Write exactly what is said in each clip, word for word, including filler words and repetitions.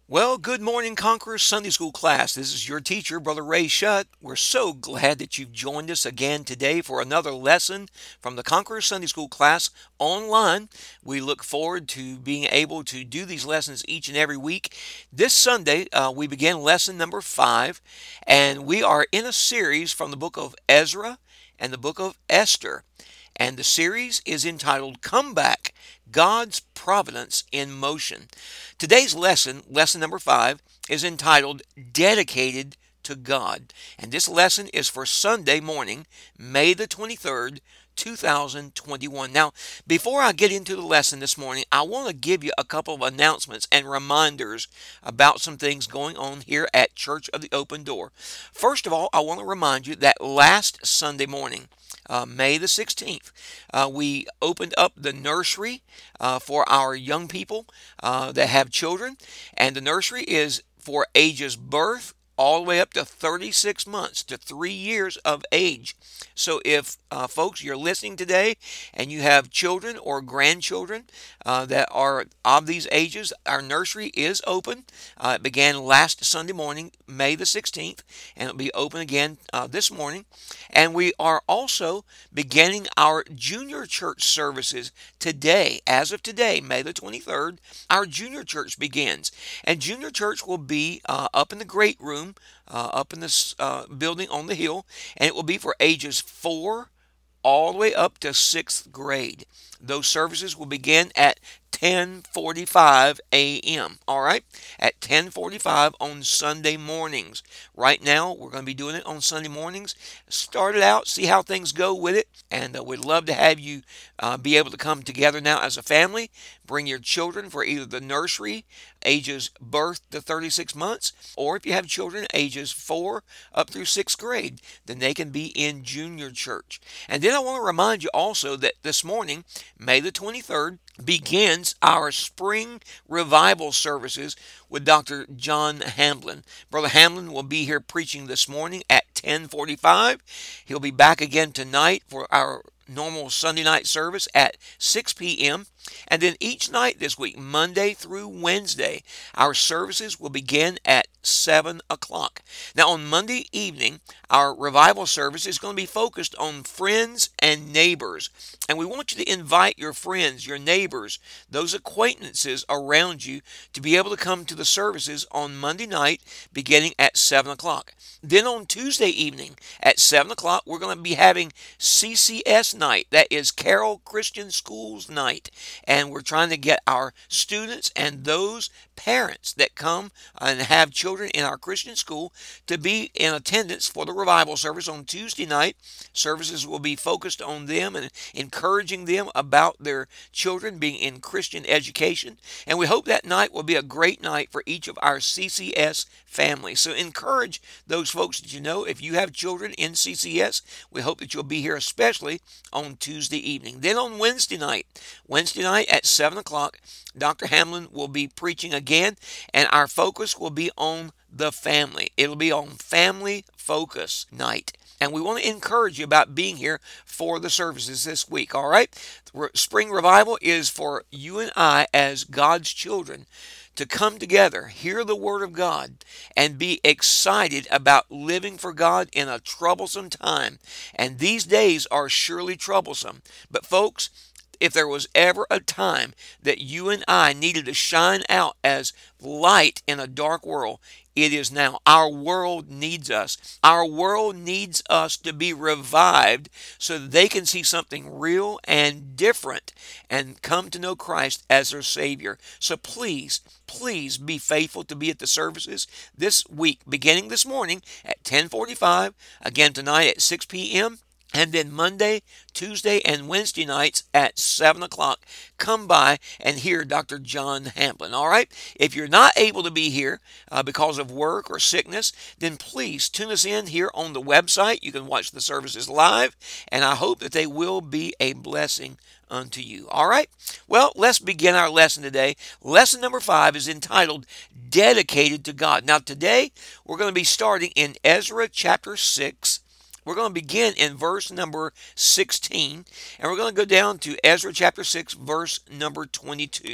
Well, good morning, Conquerors Sunday School class. This is your teacher, Brother Ray Shutt. We're so glad that you've joined us again today for another lesson from the Conquerors Sunday School class online. We look forward to being able to do these lessons each and every week. This Sunday, uh, we begin lesson number five, and we are in a series from the book of Ezra and the book of Esther. And the series is entitled Come Back, God's Providence in Motion. Today's lesson, lesson number five, is entitled Dedicated to God. And this lesson is for Sunday morning, May the twenty-third, two thousand twenty-one. Now, before I get into the lesson this morning, I want to give you a couple of announcements and reminders about some things going on here at Church of the Open Door. First of all, I want to remind you that last Sunday morning, uh, May the sixteenth, uh, we opened up the nursery uh, for our young people uh, that have children, and the nursery is for ages birth all the way up to thirty-six months to three years of age. So if uh, folks, you're listening today and you have children or grandchildren uh, that are of these ages, our nursery is open. Uh, it began last Sunday morning, May the sixteenth, and it'll be open again uh, this morning. And we are also beginning our junior church services today. As of today, May the twenty-third, our junior church begins. And junior church will be uh, up in the great room, uh, up in this uh, building on the hill, and it will be for ages four all the way up to sixth grade. Those services will begin at ten forty-five a.m. All right, at ten forty-five on Sunday mornings. Right now, we're going to be doing it on Sunday mornings. Start it out, see how things go with it, and uh, we'd love to have you uh, be able to come together now as a family. Bring your children for either the nursery, ages birth to thirty-six months, or if you have children ages four up through sixth grade, then they can be in junior church. And then I want to remind you also that this morning, May the twenty-third, begins our spring revival services with Doctor John Hamblin. Brother Hamblin will be here preaching this morning at ten forty-five. He'll be back again tonight for our normal Sunday night service at six p.m. And then each night this week, Monday through Wednesday, our services will begin at seven o'clock. Now, on Monday evening, our revival service is going to be focused on friends and neighbors. And we want you to invite your friends, your neighbors, those acquaintances around you to be able to come to the services on Monday night beginning at seven o'clock. Then on Tuesday evening at seven o'clock, we're going to be having C C S night. That is Carroll Christian Schools night. And we're trying to get our students and those parents that come and have children in our Christian school to be in attendance for the revival service on Tuesday night. Services will be focused on them and encouraging them about their children being in Christian education. And we hope that night will be a great night for each of our C C S families. So encourage those folks that you know. If you have children in C C S, we hope that you'll be here, especially on Tuesday evening. Then on Wednesday night, Wednesday night at seven o'clock, Doctor Hamlin will be preaching again, and our focus will be on the family. It'll be on Family Focus Night. And we want to encourage you about being here for the services this week, all right? Spring Revival is for you and I as God's children to come together, hear the Word of God, and be excited about living for God in a troublesome time. And these days are surely troublesome. But folks, if there was ever a time that you and I needed to shine out as light in a dark world, it is now. Our world needs us. Our world needs us to be revived so that they can see something real and different and come to know Christ as their Savior. So please, please be faithful to be at the services this week, beginning this morning at ten forty-five, again tonight at six p.m., and then Monday, Tuesday, and Wednesday nights at seven o'clock. Come by and hear Doctor John Hamblin, all right? If you're not able to be here uh, because of work or sickness, then please tune us in here on the website. You can watch the services live, and I hope that they will be a blessing unto you. All right? Well, let's begin our lesson today. Lesson number five is entitled Dedicated to God. Now, today we're going to be starting in Ezra chapter six. We're going to begin in verse number sixteen, and we're going to go down to Ezra chapter six, verse number twenty-two.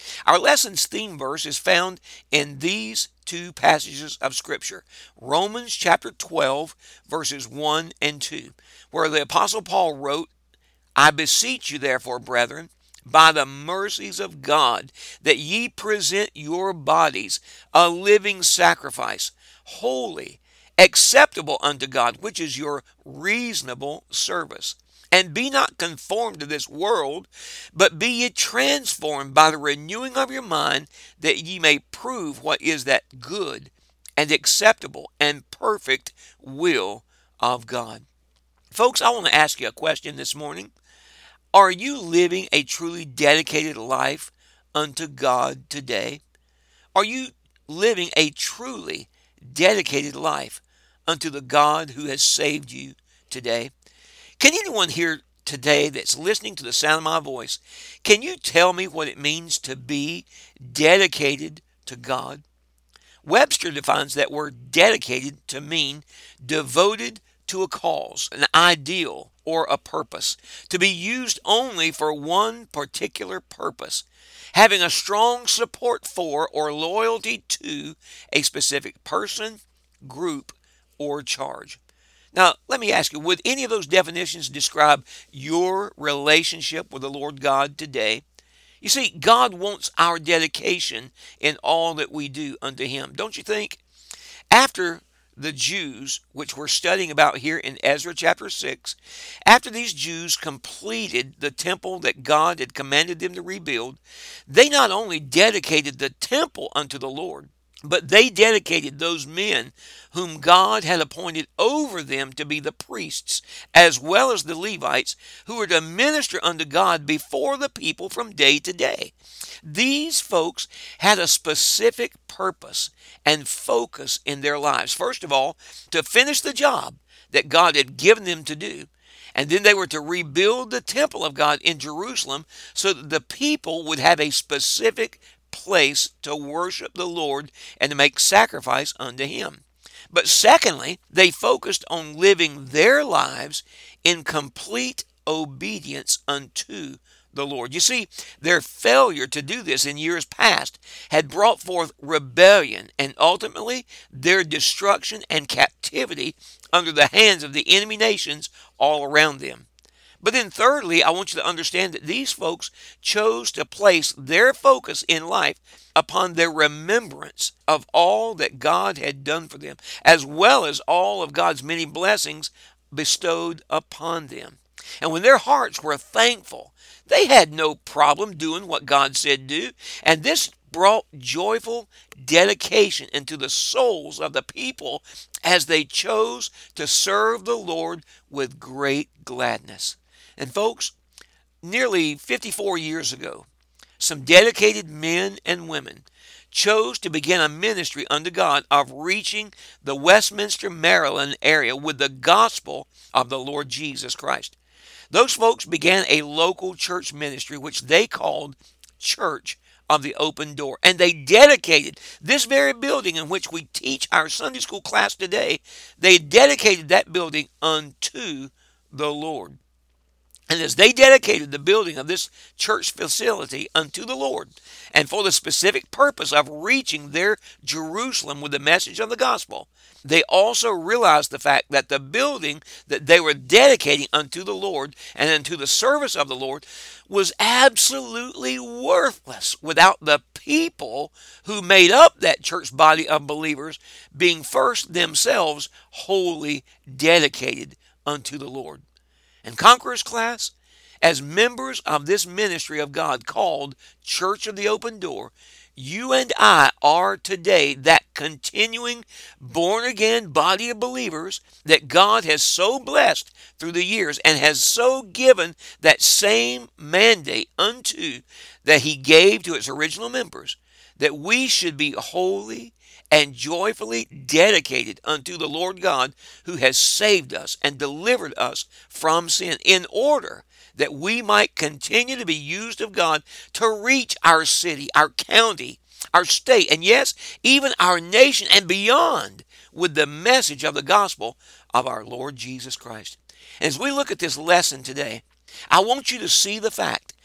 Our lesson's theme verse is found in these two passages of Scripture. Romans chapter twelve, verses one and two, where the Apostle Paul wrote, I beseech you, therefore, brethren, by the mercies of God, that ye present your bodies a living sacrifice, holy, acceptable unto God, which is your reasonable service. And be not conformed to this world, but be ye transformed by the renewing of your mind, that ye may prove what is that good and acceptable and perfect will of God. Folks, I want to ask you a question this morning. Are you living a truly dedicated life unto God today? Are you living a truly dedicated life unto the God who has saved you today? Can anyone here today that's listening to the sound of my voice, can you tell me what it means to be dedicated to God? Webster defines that word dedicated to mean devoted to a cause, an ideal, or a purpose, to be used only for one particular purpose, having a strong support for or loyalty to a specific person, group, or charge. Now, let me ask you, would any of those definitions describe your relationship with the Lord God today? You see, God wants our dedication in all that we do unto Him, don't you think? After the Jews, which we're studying about here in Ezra chapter six, after these Jews completed the temple that God had commanded them to rebuild, they not only dedicated the temple unto the Lord, but they dedicated those men whom God had appointed over them to be the priests, as well as the Levites, who were to minister unto God before the people from day to day. These folks had a specific purpose and focus in their lives. First of all, to finish the job that God had given them to do. And then they were to rebuild the temple of God in Jerusalem so that the people would have a specific place to worship the Lord and to make sacrifice unto Him. But secondly, they focused on living their lives in complete obedience unto the Lord. You see, their failure to do this in years past had brought forth rebellion and ultimately their destruction and captivity under the hands of the enemy nations all around them. But then thirdly, I want you to understand that these folks chose to place their focus in life upon their remembrance of all that God had done for them, as well as all of God's many blessings bestowed upon them. And when their hearts were thankful, they had no problem doing what God said do, and this brought joyful dedication into the souls of the people as they chose to serve the Lord with great gladness. And folks, nearly fifty-four years ago, some dedicated men and women chose to begin a ministry unto God of reaching the Westminster, Maryland area with the gospel of the Lord Jesus Christ. Those folks began a local church ministry which they called Church of the Open Door. And they dedicated this very building in which we teach our Sunday school class today, they dedicated that building unto the Lord. And as they dedicated the building of this church facility unto the Lord, and for the specific purpose of reaching their Jerusalem with the message of the gospel, they also realized the fact that the building that they were dedicating unto the Lord and unto the service of the Lord was absolutely worthless without the people who made up that church body of believers being first themselves wholly dedicated unto the Lord. And Conquerors class, as members of this ministry of God called Church of the Open Door, you and I are today that continuing born-again body of believers that God has so blessed through the years and has so given that same mandate unto that He gave to its original members, that we should be holy and joyfully dedicated unto the Lord God who has saved us and delivered us from sin, in order that we might continue to be used of God to reach our city, our county, our state, and yes, even our nation and beyond with the message of the gospel of our Lord Jesus Christ. And as we look at this lesson today, I want you to see the fact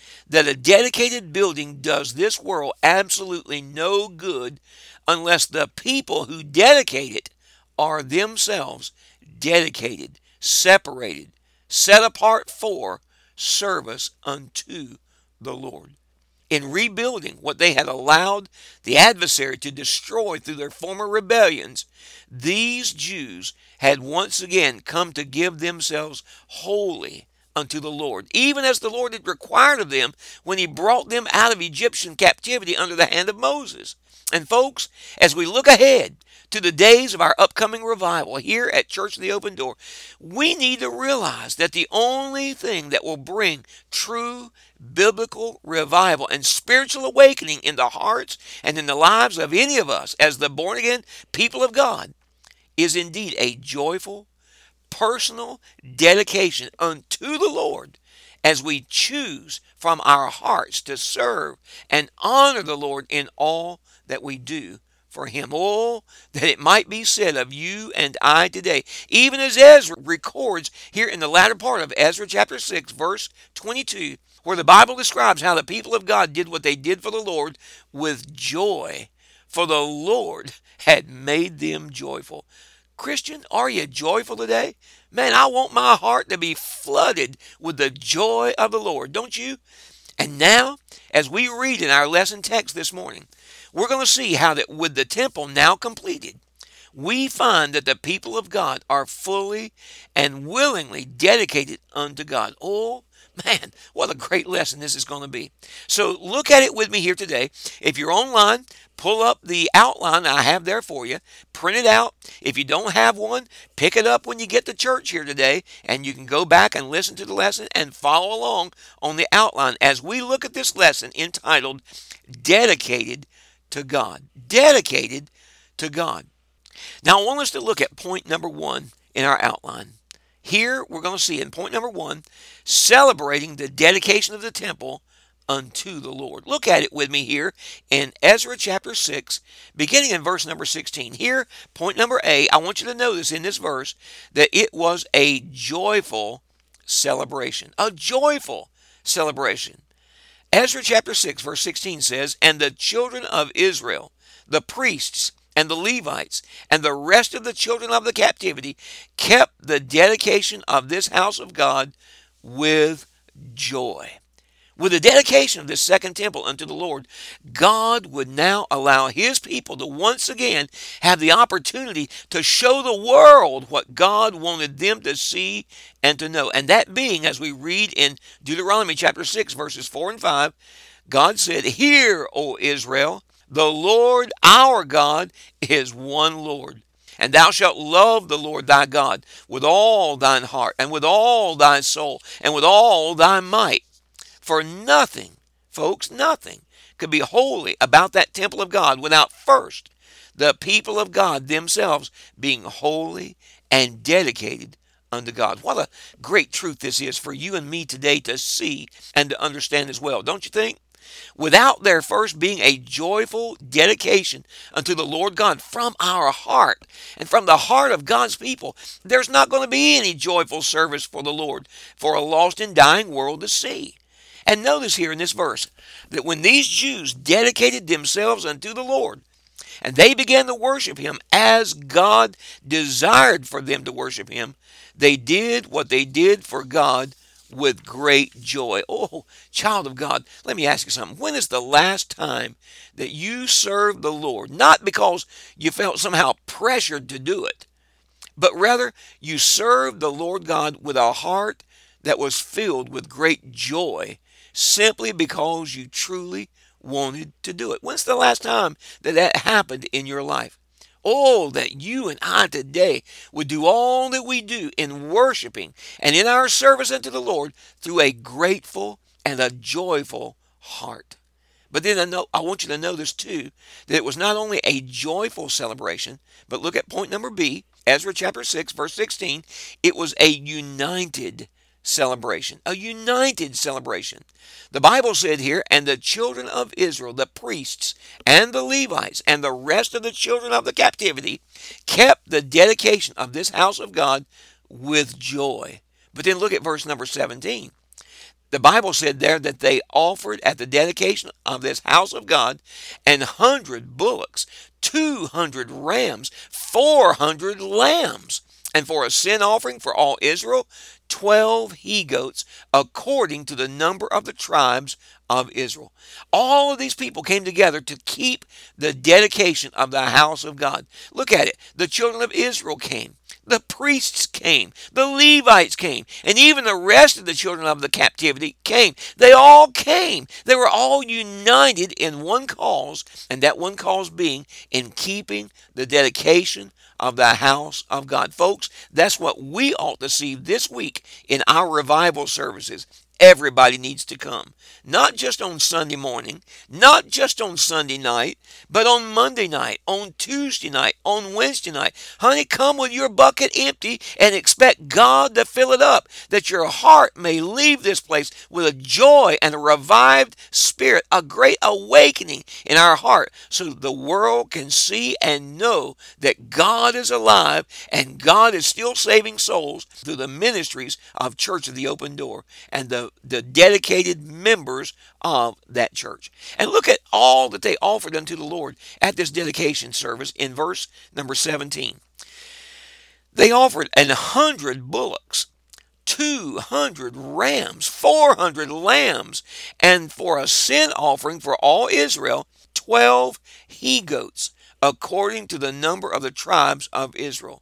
that a dedicated building does this world absolutely no good unless the people who dedicate it are themselves dedicated, separated, set apart for service unto the Lord. In rebuilding what they had allowed the adversary to destroy through their former rebellions, these Jews had once again come to give themselves wholly unto the Lord, even as the Lord had required of them when he brought them out of Egyptian captivity under the hand of Moses. And folks, as we look ahead to the days of our upcoming revival here at Church of the Open Door, we need to realize that the only thing that will bring true biblical revival and spiritual awakening in the hearts and in the lives of any of us as the born-again people of God is indeed a joyful, personal dedication unto the Lord as we choose from our hearts to serve and honor the Lord in all that we do for him. Oh, that it might be said of you and I today, even as Ezra records here in the latter part of Ezra chapter six, verse twenty-two, where the Bible describes how the people of God did what they did for the Lord with joy, for the Lord had made them joyful. Christian, are you joyful today? Man, I want my heart to be flooded with the joy of the Lord, don't you? And now, as we read in our lesson text this morning, we're going to see how that with the temple now completed, we find that the people of God are fully and willingly dedicated unto God. Oh, man, what a great lesson this is going to be. So look at it with me here today. If you're online, pull up the outline I have there for you. Print it out. If you don't have one, pick it up when you get to church here today, and you can go back and listen to the lesson and follow along on the outline as we look at this lesson entitled Dedicated to God. Dedicated to God. Now, I want us to look at point number one in our outline. Here, we're going to see in point number one, celebrating the dedication of the temple unto the Lord. Look at it with me here in Ezra chapter six, beginning in verse number sixteen. Here, point number A, I want you to notice in this verse that it was a joyful celebration. A joyful celebration. Ezra chapter six, verse sixteen says, "And the children of Israel, the priests, and the Levites, and the rest of the children of the captivity, kept the dedication of this house of God with joy." With the dedication of this second temple unto the Lord, God would now allow his people to once again have the opportunity to show the world what God wanted them to see and to know. And that being, as we read in Deuteronomy chapter six, verses four and five, God said, "Hear, O Israel, the Lord our God is one Lord. And thou shalt love the Lord thy God with all thine heart, and with all thy soul, and with all thy might." For nothing, folks, nothing could be holy about that temple of God without first the people of God themselves being holy and dedicated unto God. What a great truth this is for you and me today to see and to understand as well, don't you think? Without there first being a joyful dedication unto the Lord God from our heart and from the heart of God's people, there's not going to be any joyful service for the Lord for a lost and dying world to see. And notice here in this verse that when these Jews dedicated themselves unto the Lord and they began to worship him as God desired for them to worship him, they did what they did for God with great joy. Oh, child of God, let me ask you something. When is the last time that you served the Lord, not because you felt somehow pressured to do it, but rather you served the Lord God with a heart that was filled with great joy, simply because you truly wanted to do it? When's the last time that that happened in your life? Oh, that you and I today would do all that we do in worshiping and in our service unto the Lord through a grateful and a joyful heart. But then I, know, I want you to notice too that it was not only a joyful celebration, but look at point number B, Ezra chapter six, verse sixteen. It was a united celebration, a united celebration. The Bible said here, "And the children of Israel, the priests and the Levites, and the rest of the children of the captivity, kept the dedication of this house of God with joy." But then look at verse number seventeen. The Bible said there that they offered at the dedication of this house of God an hundred bullocks, two hundred rams, four hundred lambs, and for a sin offering for all Israel, twelve he goats, according to the number of the tribes of Israel. All of these people came together to keep the dedication of the house of God. Look at it. The children of Israel came. The priests came, the Levites came, and even the rest of the children of the captivity came. They all came. They were all united in one cause, and that one cause being in keeping the dedication of the house of God. Folks, that's what we ought to see this week in our revival services. Everybody needs to come. Not just on Sunday morning, not just on Sunday night, but on Monday night, on Tuesday night, on Wednesday night. Honey, come with your bucket empty and expect God to fill it up, that your heart may leave this place with a joy and a revived spirit, a great awakening in our heart, so the world can see and know that God is alive and God is still saving souls through the ministries of Church of the Open Door and the the dedicated members of that church. And look at all that they offered unto the Lord at this dedication service in verse number seventeen. They offered an hundred bullocks, two hundred rams, four hundred lambs, and for a sin offering for all Israel, twelve he goats, according to the number of the tribes of Israel.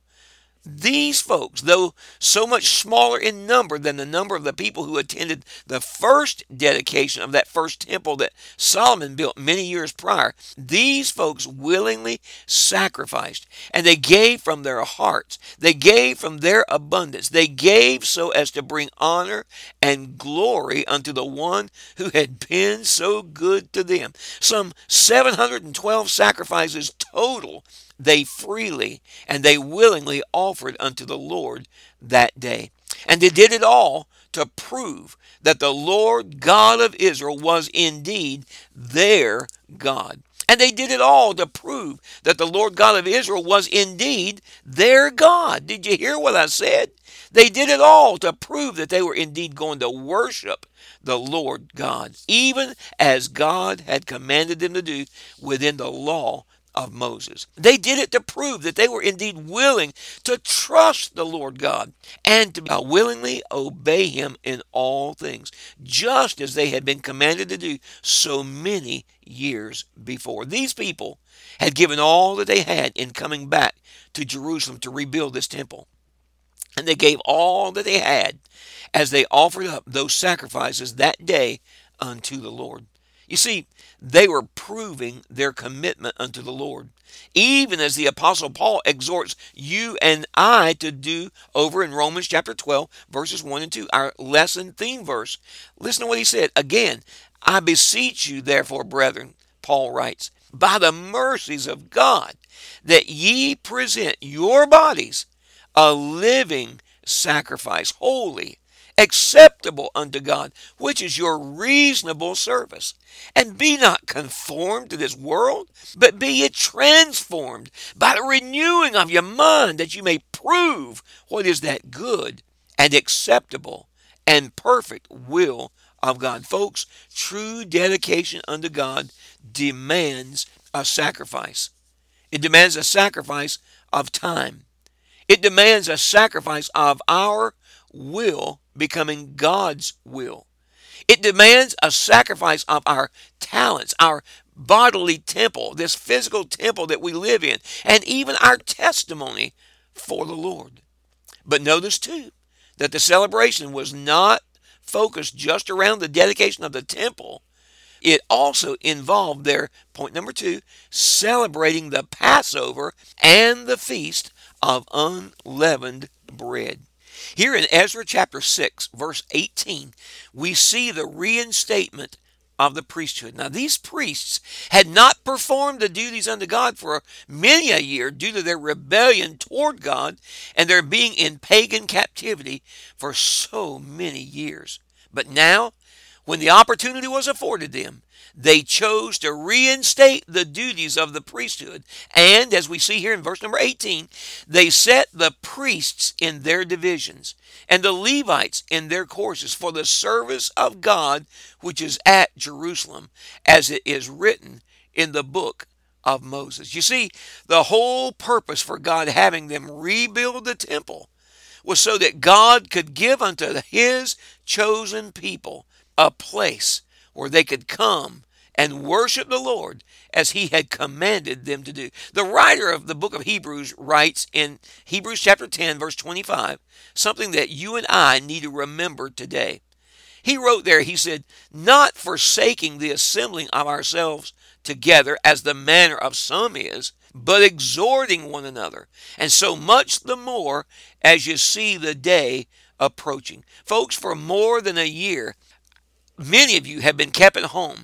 These folks, though so much smaller in number than the number of the people who attended the first dedication of that first temple that Solomon built many years prior, these folks willingly sacrificed, and they gave from their hearts. They gave from their abundance. They gave so as to bring honor and glory unto the one who had been so good to them. Some seven hundred twelve sacrifices total they freely and they willingly offered unto the Lord that day. And they did it all to prove that the Lord God of Israel was indeed their God. And they did it all to prove that the Lord God of Israel was indeed their God. Did you hear what I said? They did it all to prove that they were indeed going to worship the Lord God, even as God had commanded them to do within the law of Moses. They did it to prove that they were indeed willing to trust the Lord God and to uh, willingly obey him in all things, just as they had been commanded to do so many years before. These people had given all that they had in coming back to Jerusalem to rebuild this temple. And they gave all that they had as they offered up those sacrifices that day unto the Lord. You see, they were proving their commitment unto the Lord, even as the Apostle Paul exhorts you and I to do over in Romans chapter twelve, verses one and two, our lesson theme verse. Listen to what he said. Again, I beseech you, therefore, brethren, Paul writes, by the mercies of God, that ye present your bodies a living sacrifice, holy, acceptable unto God, which is your reasonable service. And be not conformed to this world, but be ye transformed by the renewing of your mind, that you may prove what is that good and acceptable and perfect will of God. Folks, true dedication unto God demands a sacrifice. It demands a sacrifice of time. It demands a sacrifice of our will becoming God's will. It demands a sacrifice of our talents, our bodily temple, this physical temple that we live in, and even our testimony for the Lord. But notice too that the celebration was not focused just around the dedication of the temple. It also involved their, point number two, celebrating the Passover and the feast of unleavened bread. Here in Ezra chapter six, verse eighteen, we see the reinstatement of the priesthood. Now, these priests had not performed the duties unto God for many a year due to their rebellion toward God and their being in pagan captivity for so many years. But now, when the opportunity was afforded them, They chose to reinstate the duties of the priesthood. And as we see here in verse number eighteen, they set the priests in their divisions and the Levites in their courses for the service of God, which is at Jerusalem, as it is written in the book of Moses. You see, the whole purpose for God having them rebuild the temple was so that God could give unto his chosen people a place where they could come and worship the Lord as he had commanded them to do. The writer of the book of Hebrews writes in Hebrews chapter ten, verse twenty-five, something that you and I need to remember today. He wrote there, he said, not forsaking the assembling of ourselves together as the manner of some is, but exhorting one another, and so much the more as you see the day approaching. Folks, for more than a year, many of you have been kept at home,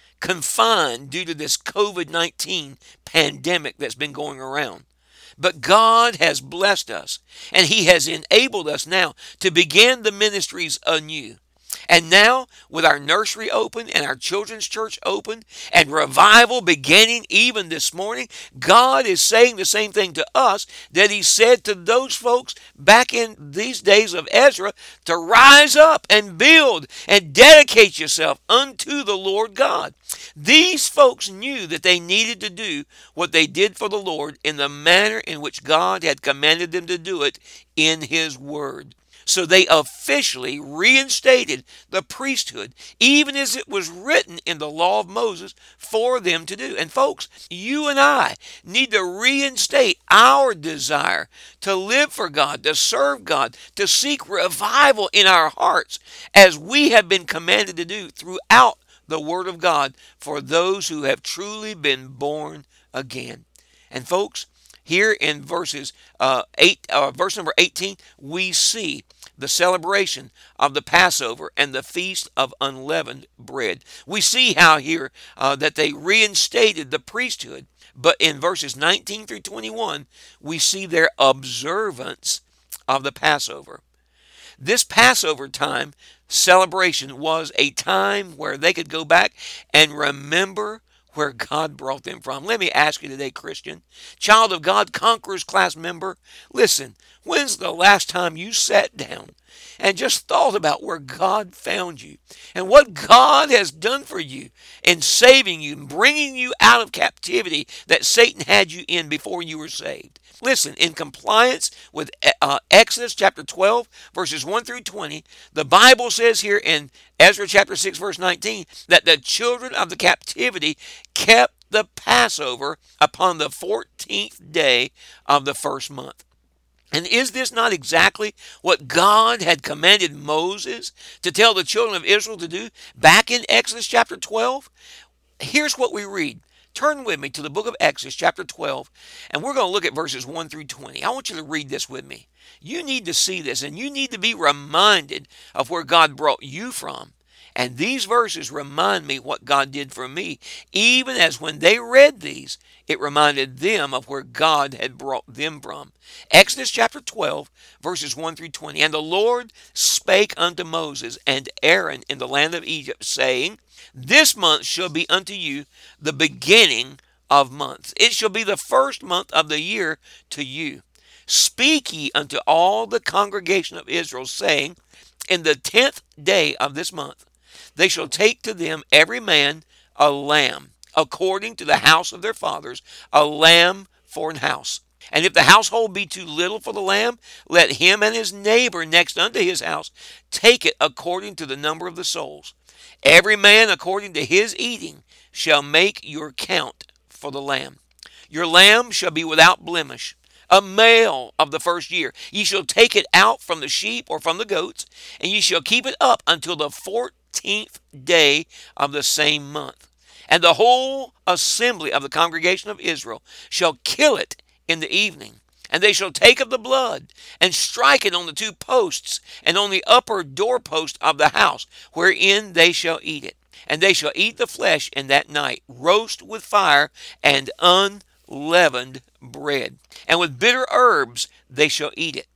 confined due to this covid nineteen pandemic that's been going around. But God has blessed us, and he has enabled us now to begin the ministries anew. And now, with our nursery open and our children's church open and revival beginning even this morning, God is saying the same thing to us that he said to those folks back in these days of Ezra, to rise up and build and dedicate yourself unto the Lord God. These folks knew that they needed to do what they did for the Lord in the manner in which God had commanded them to do it in his word. So they officially reinstated the priesthood, even as it was written in the law of Moses for them to do. And folks, you and I need to reinstate our desire to live for God, to serve God, to seek revival in our hearts, as we have been commanded to do throughout the Word of God for those who have truly been born again. And folks, here in verses uh, eight, uh, verse number eighteen, we see the celebration of the Passover and the Feast of Unleavened Bread. We see how here uh, that they reinstated the priesthood, but in verses nineteen through twenty-one, we see their observance of the Passover. This Passover time celebration was a time where they could go back and remember where God brought them from. Let me ask you today, Christian, child of God, Conquerors class member, listen, when's the last time you sat down and just thought about where God found you and what God has done for you in saving you and bringing you out of captivity that Satan had you in before you were saved? Listen, in compliance with uh, Exodus chapter twelve, verses one through twenty, the Bible says here in Ezra chapter six, verse nineteen, that the children of the captivity kept the Passover upon the fourteenth day of the first month. And is this not exactly what God had commanded Moses to tell the children of Israel to do back in Exodus chapter twelve? Here's what we read. Turn with me to the book of Exodus chapter twelve, and we're going to look at verses one through twenty. I want you to read this with me. You need to see this, and you need to be reminded of where God brought you from. And these verses remind me what God did for me, even as when they read these, it reminded them of where God had brought them from. Exodus chapter twelve, verses one through twenty. And the Lord spake unto Moses and Aaron in the land of Egypt, saying, this month shall be unto you the beginning of months. It shall be the first month of the year to you. Speak ye unto all the congregation of Israel, saying, in the tenth day of this month, they shall take to them every man a lamb, according to the house of their fathers, a lamb for an house. And if the household be too little for the lamb, let him and his neighbor next unto his house take it according to the number of the souls. Every man according to his eating shall make your count for the lamb. Your lamb shall be without blemish, a male of the first year. Ye shall take it out from the sheep or from the goats, and ye shall keep it up until the fourteenth day of the same month. And the whole assembly of the congregation of Israel shall kill it in the evening. And they shall take of the blood, and strike it on the two posts, and on the upper doorpost of the house, wherein they shall eat it. And they shall eat the flesh in that night, roast with fire, and unleavened bread. And with bitter herbs they shall eat it.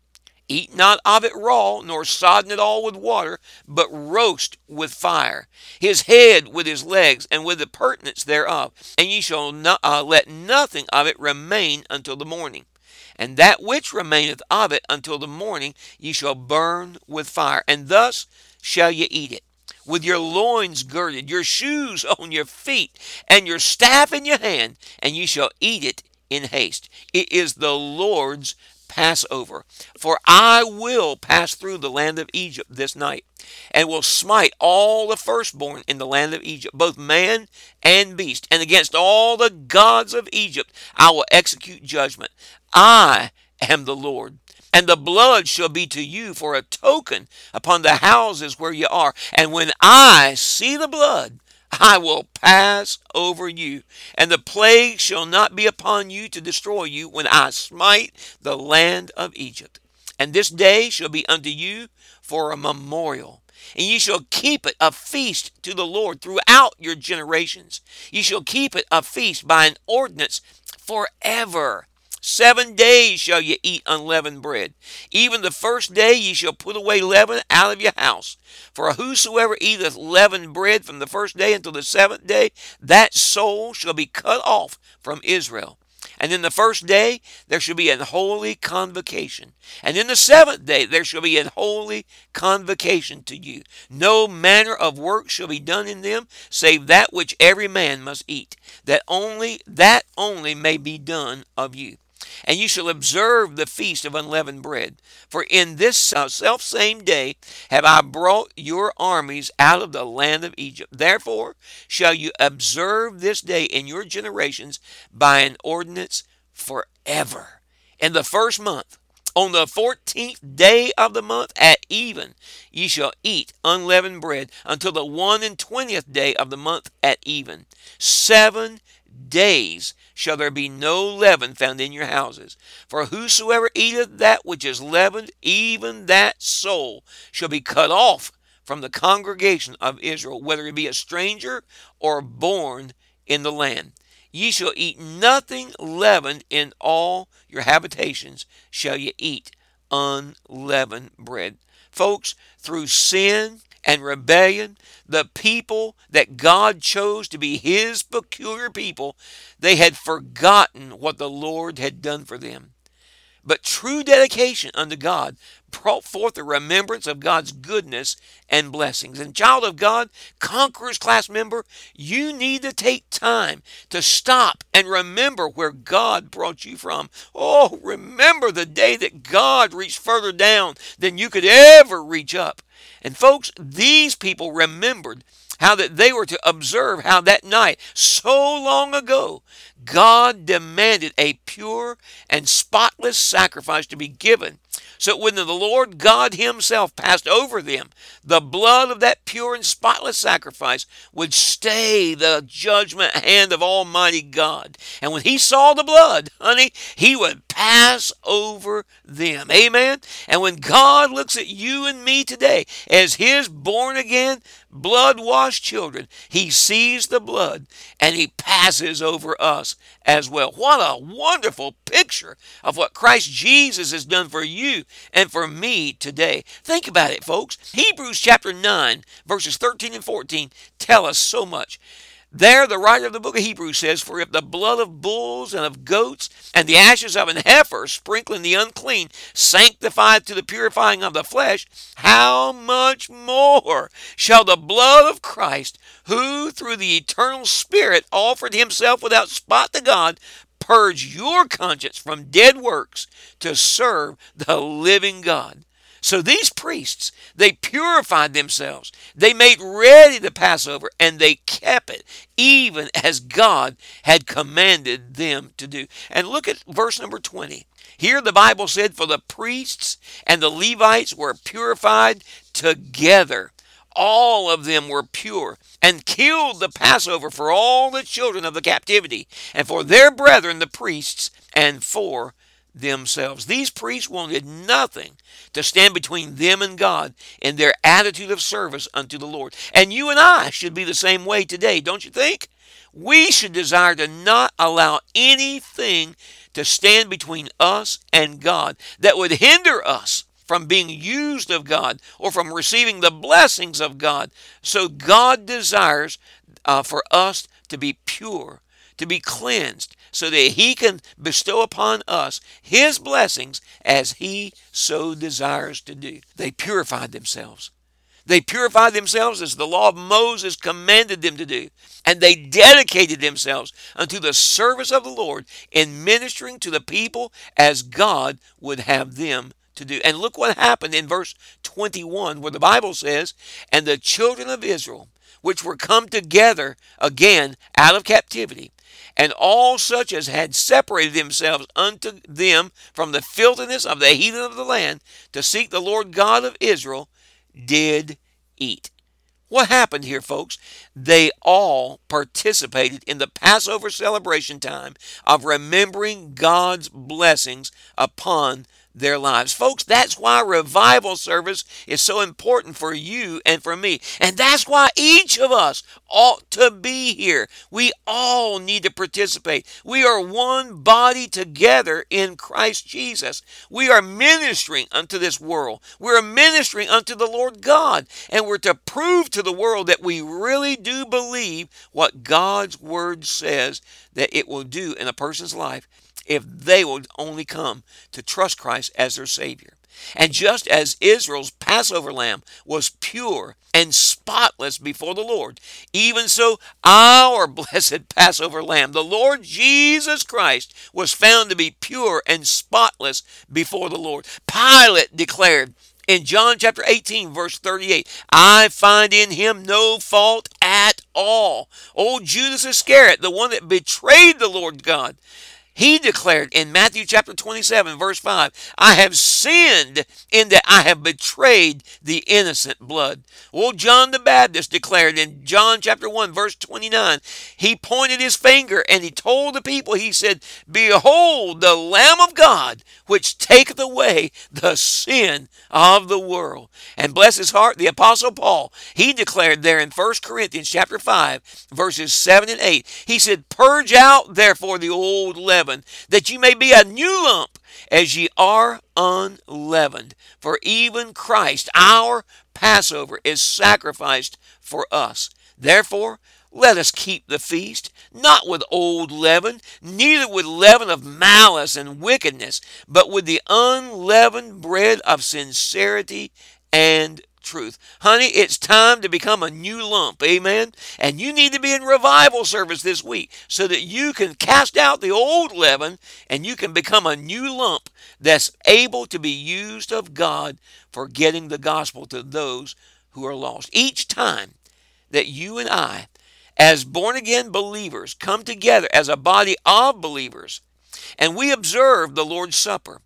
Eat not of it raw, nor sodden it all with water, but roast with fire, his head with his legs, and with the purtenance thereof. And ye shall not, uh, let nothing of it remain until the morning. And that which remaineth of it until the morning ye shall burn with fire. And thus shall ye eat it, with your loins girded, your shoes on your feet, and your staff in your hand, and ye shall eat it in haste. It is the Lord's Passover. For I will pass through the land of Egypt this night, and will smite all the firstborn in the land of Egypt, both man and beast. And against all the gods of Egypt I will execute judgment. I am the Lord. And the blood shall be to you for a token upon the houses where ye are. And when I see the blood, I will pass over you, and the plague shall not be upon you to destroy you when I smite the land of Egypt. And this day shall be unto you for a memorial, and ye shall keep it a feast to the Lord throughout your generations. Ye shall keep it a feast by an ordinance forever. Seven days shall ye eat unleavened bread. Even the first day ye shall put away leaven out of your house. For whosoever eateth leavened bread from the first day until the seventh day, that soul shall be cut off from Israel. And in the first day there shall be an holy convocation. And in the seventh day there shall be an holy convocation to you. No manner of work shall be done in them, save that which every man must eat, that only that only may be done of you. And you shall observe the feast of unleavened bread. For in this uh, selfsame day have I brought your armies out of the land of Egypt. Therefore shall you observe this day in your generations by an ordinance forever. In the first month, on the fourteenth day of the month at even, ye shall eat unleavened bread until the one and twentieth day of the month at even. Seven days shall there be no leaven found in your houses. For whosoever eateth that which is leavened, even that soul shall be cut off from the congregation of Israel, whether it be a stranger or born in the land. Ye shall eat nothing leavened. In all your habitations shall ye eat unleavened bread. Folks, through sin and rebellion, the people that God chose to be his peculiar people, they had forgotten what the Lord had done for them. But true dedication unto God brought forth the remembrance of God's goodness and blessings. And child of God, Conquerors class member, you need to take time to stop and remember where God brought you from. Oh, remember the day that God reached further down than you could ever reach up. And folks, these people remembered how that they were to observe how that night, so long ago, God demanded a pure and spotless sacrifice to be given. So when the Lord God himself passed over them, the blood of that pure and spotless sacrifice would stay the judgment hand of Almighty God. And when he saw the blood, honey, he would pass over them. Amen? And when God looks at you and me today as his born-again, blood-washed children, he sees the blood and he passes over us as well. What a wonderful picture of what Christ Jesus has done for you and for me today. Think about it, folks. Hebrews chapter nine, verses thirteen and fourteen tell us so much. There, the writer of the book of Hebrews says, "For if the blood of bulls and of goats and the ashes of an heifer sprinkling the unclean sanctified to the purifying of the flesh, how much more shall the blood of Christ, who through the eternal Spirit offered himself without spot to God, purge your conscience from dead works to serve the living God." So these priests, they purified themselves. They made ready the Passover, and they kept it, even as God had commanded them to do. And look at verse number twenty. Here the Bible said, "For the priests and the Levites were purified together. All of them were pure, and killed the Passover for all the children of the captivity, and for their brethren the priests, and for themselves." These priests wanted nothing to stand between them and God in their attitude of service unto the Lord. And you and I should be the same way today, don't you think? We should desire to not allow anything to stand between us and God that would hinder us from being used of God or from receiving the blessings of God. So God desires uh, for us to be pure, to be cleansed, so that he can bestow upon us his blessings as he so desires to do. They purified themselves. They purified themselves as the law of Moses commanded them to do. And they dedicated themselves unto the service of the Lord in ministering to the people as God would have them to do. And look what happened in verse twenty-one, where the Bible says, "And the children of Israel, which were come together again out of captivity, and all such as had separated themselves unto them from the filthiness of the heathen of the land, to seek the Lord God of Israel, did eat." What happened here, folks? They all participated in the Passover celebration time of remembering God's blessings upon their lives. Folks, that's why revival service is so important for you and for me. And that's why each of us ought to be here. We all need to participate. We are one body together in Christ Jesus. We are ministering unto this world. We're ministering unto the Lord God. And we're to prove to the world that we really do believe what God's word says that it will do in a person's life if they will only come to trust Christ as their Savior. And just as Israel's Passover lamb was pure and spotless before the Lord, even so our blessed Passover lamb, the Lord Jesus Christ, was found to be pure and spotless before the Lord. Pilate declared in John chapter eighteen, verse thirty-eight, "I find in him no fault at all." Old Judas Iscariot, the one that betrayed the Lord God, he declared in Matthew chapter twenty-seven, verse five, "I have sinned in that I have betrayed the innocent blood." Well, John the Baptist declared in John chapter one, verse twenty-nine, he pointed his finger and he told the people, he said, "Behold the Lamb of God, which taketh away the sin of the world." And bless his heart, the Apostle Paul, he declared there in First Corinthians chapter five, verses seven and eight, he said, "Purge out therefore the old leaven, that ye may be a new lump, as ye are unleavened. For even Christ, our Passover, is sacrificed for us. Therefore, let us keep the feast, not with old leaven, neither with leaven of malice and wickedness, but with the unleavened bread of sincerity and truth." Honey, it's time to become a new lump, amen? And you need to be in revival service this week so that you can cast out the old leaven and you can become a new lump that's able to be used of God for getting the gospel to those who are lost. Each time that you and I, as born-again believers, come together as a body of believers and we observe the Lord's Supper,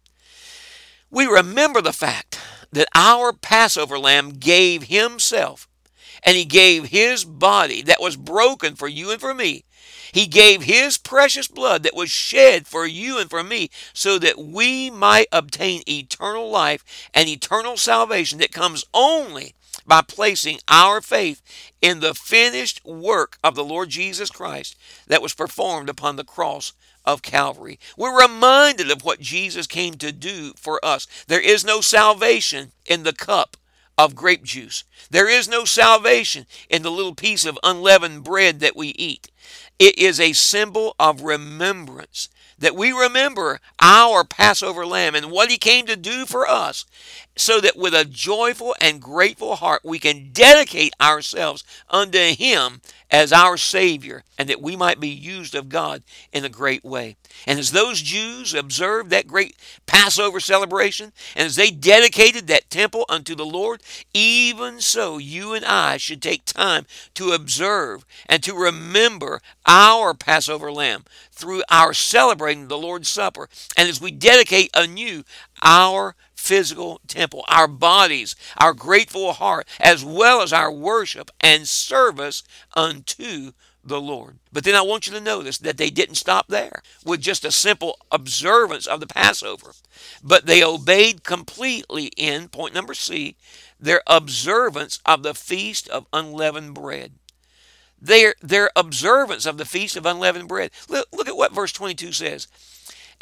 we remember the fact that our Passover lamb gave himself, and he gave his body that was broken for you and for me. He gave his precious blood that was shed for you and for me so that we might obtain eternal life and eternal salvation that comes only by placing our faith in the finished work of the Lord Jesus Christ that was performed upon the cross of Calvary. We're reminded of what Jesus came to do for us. There is no salvation in the cup of grape juice. There is no salvation in the little piece of unleavened bread that we eat. It is a symbol of remembrance, that we remember our Passover lamb and what he came to do for us, so that with a joyful and grateful heart we can dedicate ourselves unto him as our Savior, and that we might be used of God in a great way. And as those Jews observed that great Passover celebration, and as they dedicated that temple unto the Lord, even so you and I should take time to observe and to remember our Passover lamb through our celebrating the Lord's Supper. And as we dedicate anew our physical temple, our bodies, our grateful heart, as well as our worship and service unto the Lord. But then I want you to notice that they didn't stop there with just a simple observance of the Passover, but they obeyed completely in, point number C, their observance of the Feast of Unleavened Bread. Their, their observance of the Feast of Unleavened Bread. Look, look at what verse twenty-two says.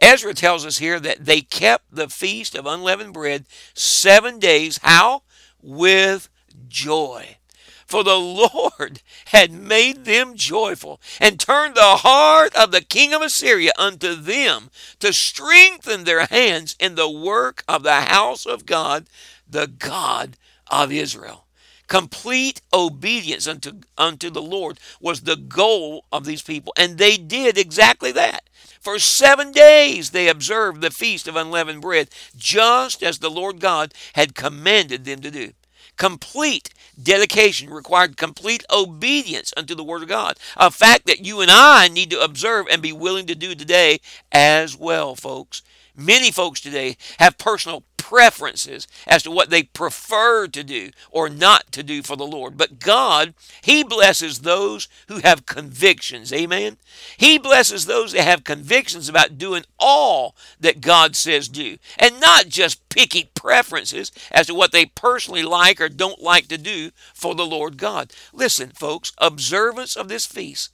Ezra tells us here that they kept the feast of unleavened bread seven days. How? With joy. For the Lord had made them joyful, and turned the heart of the king of Assyria unto them, to strengthen their hands in the work of the house of God, the God of Israel. Complete obedience unto, unto the Lord was the goal of these people, and they did exactly that. For seven days they observed the feast of unleavened bread, just as the Lord God had commanded them to do. Complete dedication required complete obedience unto the Word of God, a fact that you and I need to observe and be willing to do today as well, folks. Many folks today have personal preferences as to what they prefer to do or not to do for the Lord. But God, He blesses those who have convictions. Amen? He blesses those that have convictions about doing all that God says do, and not just picky preferences as to what they personally like or don't like to do for the Lord God. Listen, folks, observance of this feast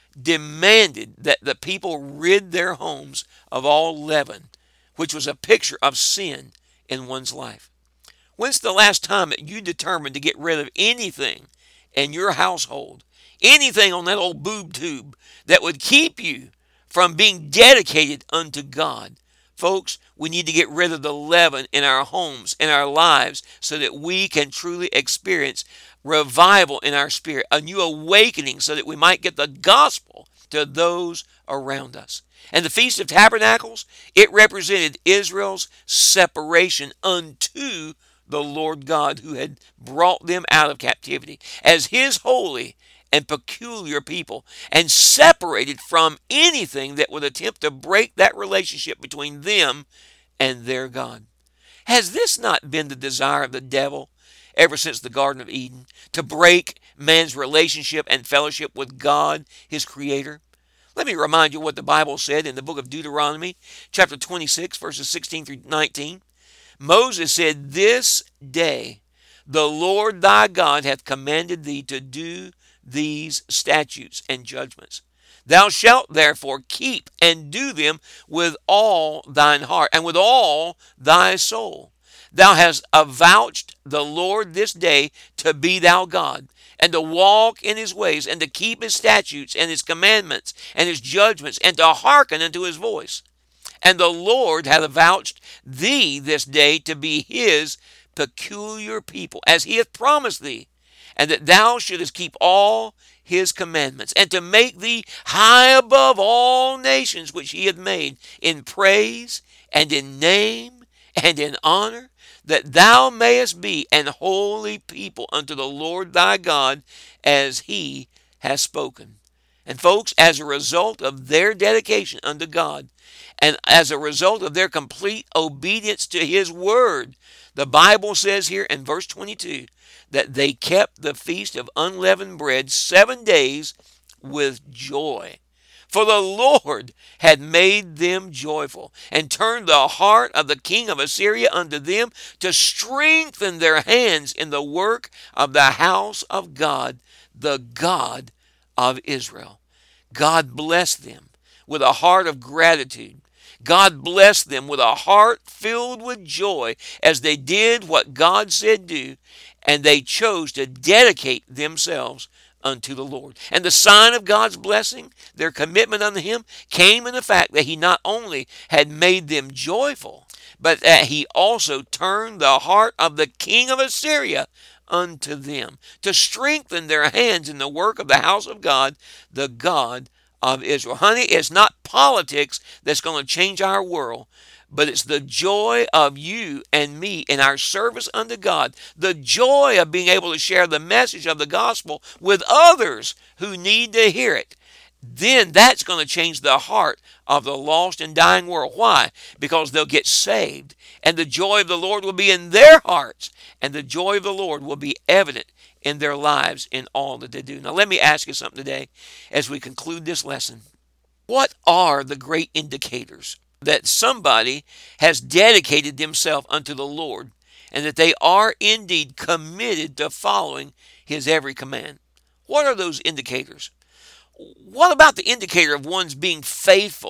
demanded that the people rid their homes of all leaven, which was a picture of sin in one's life. When's the last time that you determined to get rid of anything in your household, anything on that old boob tube that would keep you from being dedicated unto God? Folks, we need to get rid of the leaven in our homes, in our lives, so that we can truly experience revival in our spirit, a new awakening, so that we might get the gospel to those around us. And the Feast of Tabernacles, it represented Israel's separation unto the Lord God, who had brought them out of captivity as His holy and peculiar people, and separated from anything that would attempt to break that relationship between them and their God. Has this not been the desire of the devil ever since the Garden of Eden, to break man's relationship and fellowship with God, his Creator? Let me remind you what the Bible said in the book of Deuteronomy, chapter twenty-six, verses sixteen through nineteen. Moses said, "This day the Lord thy God hath commanded thee to do these statutes and judgments. Thou shalt therefore keep and do them with all thine heart and with all thy soul. Thou hast avouched the Lord this day to be thou God, and to walk in His ways, and to keep His statutes and His commandments and His judgments, and to hearken unto His voice. And the Lord hath avouched thee this day to be His peculiar people, as He hath promised thee, and that thou shouldest keep all His commandments, and to make thee high above all nations which He hath made, in praise and in name and in honor, that thou mayest be an holy people unto the Lord thy God, as He has spoken." And folks, as a result of their dedication unto God, and as a result of their complete obedience to His word, the Bible says here in verse twenty-two that they kept the feast of unleavened bread seven days with joy. For the Lord had made them joyful, and turned the heart of the king of Assyria unto them, to strengthen their hands in the work of the house of God, the God of Israel. God blessed them with a heart of gratitude. God blessed them with a heart filled with joy as they did what God said do, and they chose to dedicate themselves unto the Lord. And the sign of God's blessing, their commitment unto Him, came in the fact that He not only had made them joyful, but that He also turned the heart of the king of Assyria unto them, to strengthen their hands in the work of the house of God, the God of Israel. Honey, it's not politics that's going to change our world, but it's the joy of you and me in our service unto God, the joy of being able to share the message of the gospel with others who need to hear it. Then that's going to change the heart of the lost and dying world. Why? Because they'll get saved, and the joy of the Lord will be in their hearts, and the joy of the Lord will be evident in their lives in all that they do. Now let me ask you something today as we conclude this lesson. What are the great indicators that somebody has dedicated themselves unto the Lord, and that they are indeed committed to following His every command? What are those indicators? What about the indicator of one's being faithful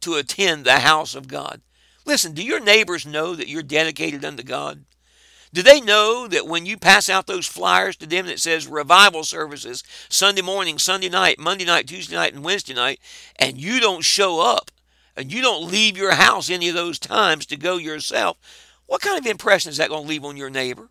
to attend the house of God. Listen, do your neighbors know that you're dedicated unto God? Do they know that when you pass out those flyers to them that says revival services, Sunday morning, Sunday night, Monday night, Tuesday night, and Wednesday night, and you don't show up, and you don't leave your house any of those times to go yourself, what kind of impression is that going to leave on your neighbor?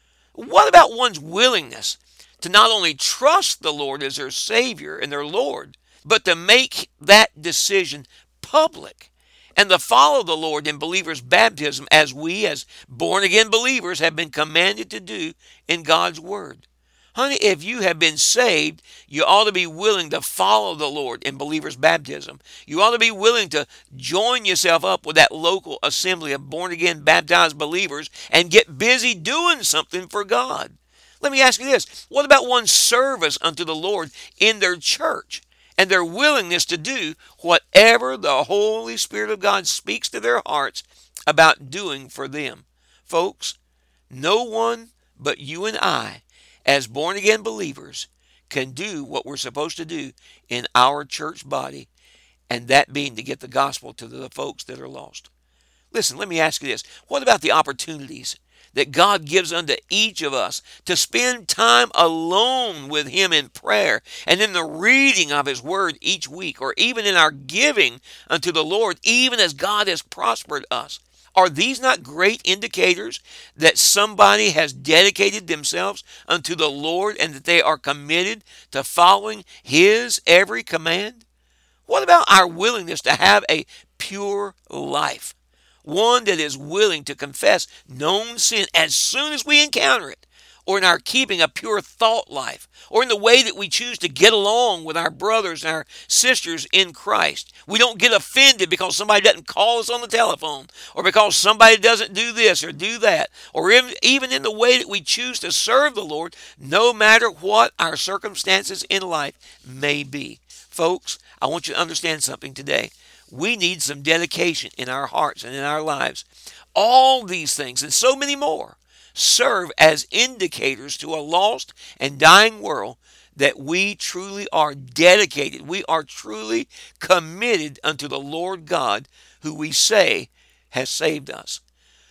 What about one's willingness to not only trust the Lord as their Savior and their Lord, but to make that decision public and to follow the Lord in believers' baptism as we, as born-again believers, have been commanded to do in God's Word? Honey, if you have been saved, you ought to be willing to follow the Lord in believers' baptism. You ought to be willing to join yourself up with that local assembly of born-again baptized believers and get busy doing something for God. Let me ask you this. What about one's service unto the Lord in their church and their willingness to do whatever the Holy Spirit of God speaks to their hearts about doing for them? Folks, no one but you and I, as born-again believers, can do what we're supposed to do in our church body, and that being to get the gospel to the folks that are lost. Listen, let me ask you this. What about the opportunities that God gives unto each of us to spend time alone with Him in prayer and in the reading of His Word each week, or even in our giving unto the Lord, even as God has prospered us? Are these not great indicators that somebody has dedicated themselves unto the Lord and that they are committed to following His every command? What about our willingness to have a pure life? One that is willing to confess known sin as soon as we encounter it, or in our keeping a pure thought life, or in the way that we choose to get along with our brothers and our sisters in Christ. We don't get offended because somebody doesn't call us on the telephone, or because somebody doesn't do this or do that, or even in the way that we choose to serve the Lord, no matter what our circumstances in life may be. Folks, I want you to understand something today. We need some dedication in our hearts and in our lives. All these things and so many more serve as indicators to a lost and dying world that we truly are dedicated. We are truly committed unto the Lord God, who we say has saved us.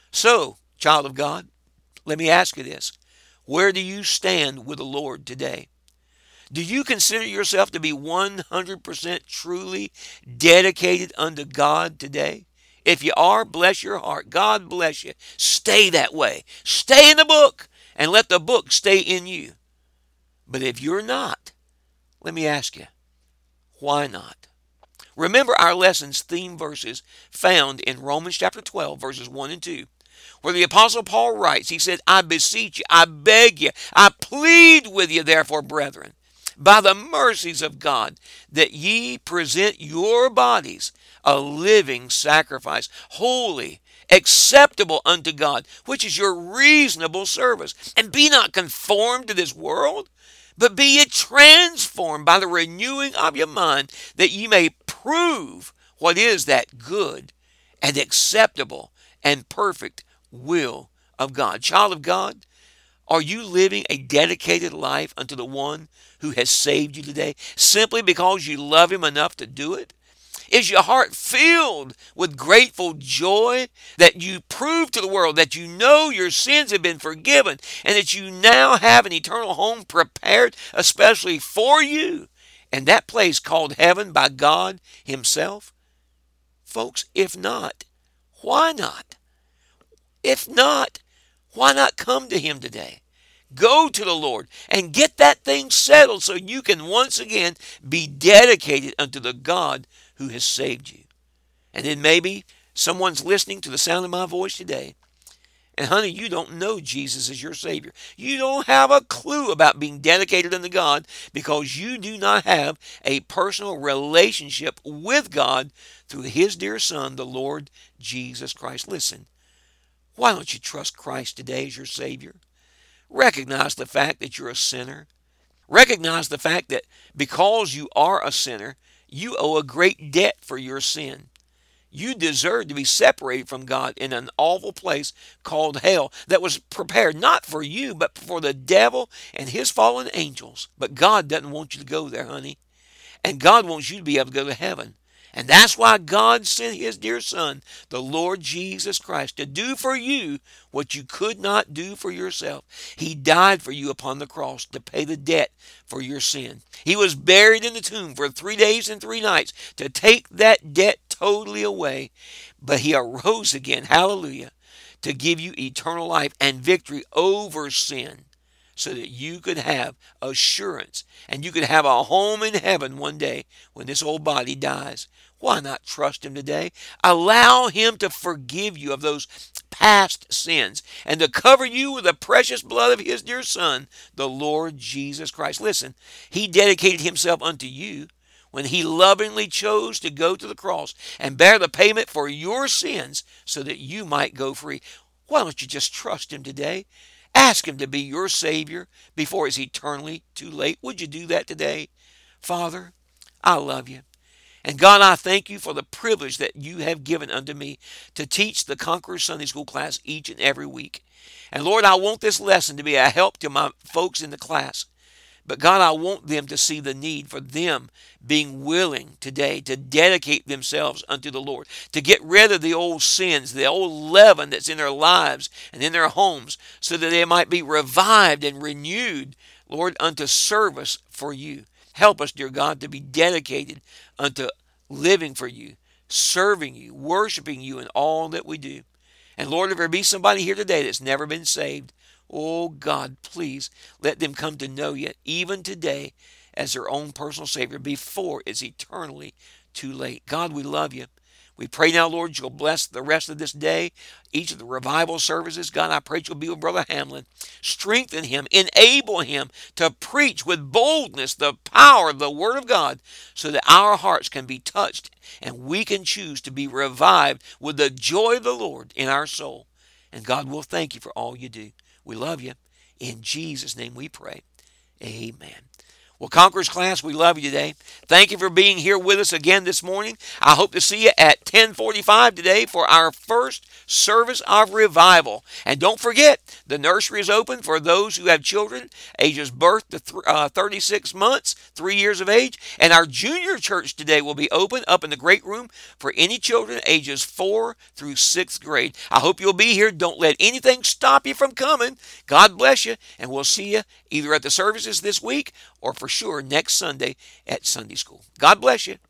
So, child of God, let me ask you this. Where do you stand with the Lord today? Do you consider yourself to be one hundred percent truly dedicated unto God today? If you are, bless your heart. God bless you. Stay that way. Stay in the book and let the book stay in you. But if you're not, let me ask you, why not? Remember our lesson's theme verses found in Romans chapter twelve, verses one and two, where the Apostle Paul writes, he said, I beseech you, I beg you, I plead with you, therefore, brethren, by the mercies of God, that ye present your bodies a living sacrifice, holy, acceptable unto God, which is your reasonable service. And be not conformed to this world, but be ye transformed by the renewing of your mind, that ye may prove what is that good and acceptable and perfect will of God. Child of God, are you living a dedicated life unto the one who has saved you today, simply because you love Him enough to do it? Is your heart filled with grateful joy that you prove to the world that you know your sins have been forgiven and that you now have an eternal home prepared especially for you, and that place called heaven by God Himself? Folks, if not, why not? If not, why not come to Him today? Go to the Lord and get that thing settled so you can once again be dedicated unto the God who has saved you. And then maybe someone's listening to the sound of my voice today, and honey, you don't know Jesus as your Savior. You don't have a clue about being dedicated unto God because you do not have a personal relationship with God through His dear Son, the Lord Jesus Christ. Listen, why don't you trust Christ today as your Savior? Recognize the fact that you're a sinner. Recognize the fact that because you are a sinner, you owe a great debt for your sin. You deserve to be separated from God in an awful place called hell that was prepared not for you, but for the devil and his fallen angels. But God doesn't want you to go there, honey. And God wants you to be able to go to heaven. And that's why God sent his dear Son, the Lord Jesus Christ, to do for you what you could not do for yourself. He died for you upon the cross to pay the debt for your sin. He was buried in the tomb for three days and three nights to take that debt totally away. But he arose again, hallelujah, to give you eternal life and victory over sin, so that you could have assurance and you could have a home in heaven one day when this old body dies. Why not trust him today? Allow him to forgive you of those past sins and to cover you with the precious blood of his dear Son, the Lord Jesus Christ. Listen, he dedicated himself unto you when he lovingly chose to go to the cross and bear the payment for your sins so that you might go free. Why don't you just trust him today? Ask him to be your Savior before it's eternally too late. Would you do that today? Father, I love you. And God, I thank you for the privilege that you have given unto me to teach the Conqueror Sunday School class each and every week. And Lord, I want this lesson to be a help to my folks in the class. But God, I want them to see the need for them being willing today to dedicate themselves unto the Lord, to get rid of the old sins, the old leaven that's in their lives and in their homes, so that they might be revived and renewed, Lord, unto service for you. Help us, dear God, to be dedicated unto living for you, serving you, worshiping you in all that we do. And Lord, if there be somebody here today that's never been saved, oh God, please let them come to know you even today as their own personal Savior before it's eternally too late. God, we love you. We pray now, Lord, you'll bless the rest of this day, each of the revival services. God, I pray you'll be with Brother Hamlin. Strengthen him, enable him to preach with boldness the power of the Word of God so that our hearts can be touched and we can choose to be revived with the joy of the Lord in our soul. And God, we'll thank you for all you do. We love you. In Jesus' name we pray. Amen. Well, Conquerors class, we love you today. Thank you for being here with us again this morning. I hope to see you at ten forty-five today for our first service of revival. And don't forget, the nursery is open for those who have children ages birth to th- uh, thirty-six months, three years of age. And our junior church today will be open up in the great room for any children ages four through sixth grade. I hope you'll be here. Don't let anything stop you from coming. God bless you, and we'll see you either at the services this week or for sure next Sunday at Sunday school. God bless you.